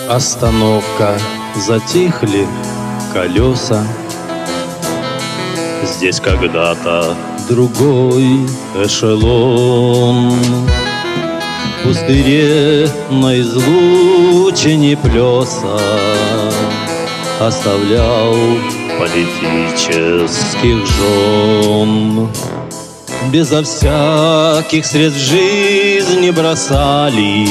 Остановка, затихли колеса. Здесь когда-то другой эшелон. В пустыре на излучине плеса оставлял политических жен. Безо всяких средств жизни бросали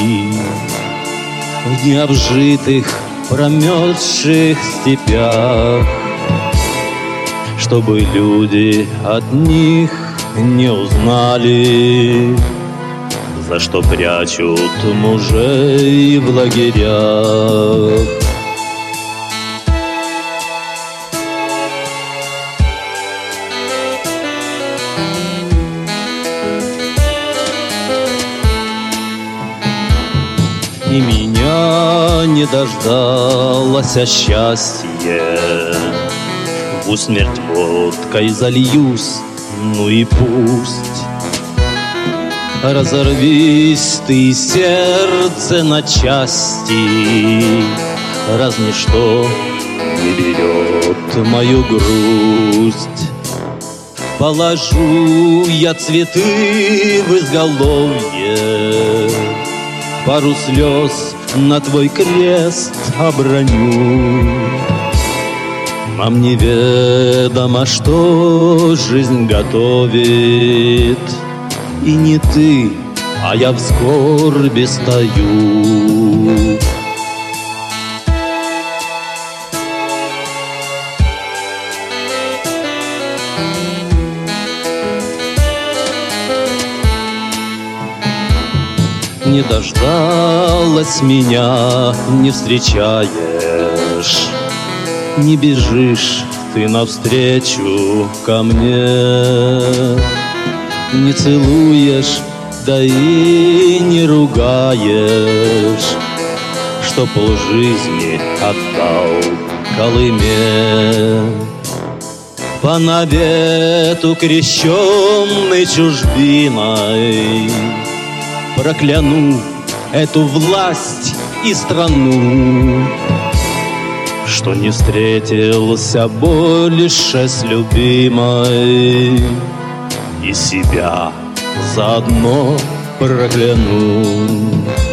в необжитых промерзших степях, чтобы люди от них не узнали, за что прячут мужей в лагерях. И меня не дождалось счастье. В усмерть водкой зальюсь, ну и пусть. Разорвись ты, сердце, на части, раз ничто не берет мою грусть. Положу я цветы в изголовье, пару слез на твой крест оброню. Нам неведомо, что жизнь готовит, и не ты, а я в скорби стою. Не дождалась меня, не встречаешь, не бежишь ты навстречу ко мне, не целуешь, да и не ругаешь, что полжизни отдал Колыме. По навету крещенной чужбиной прокляну эту власть и страну, что не встретился больше с любимой, и себя заодно прокляну.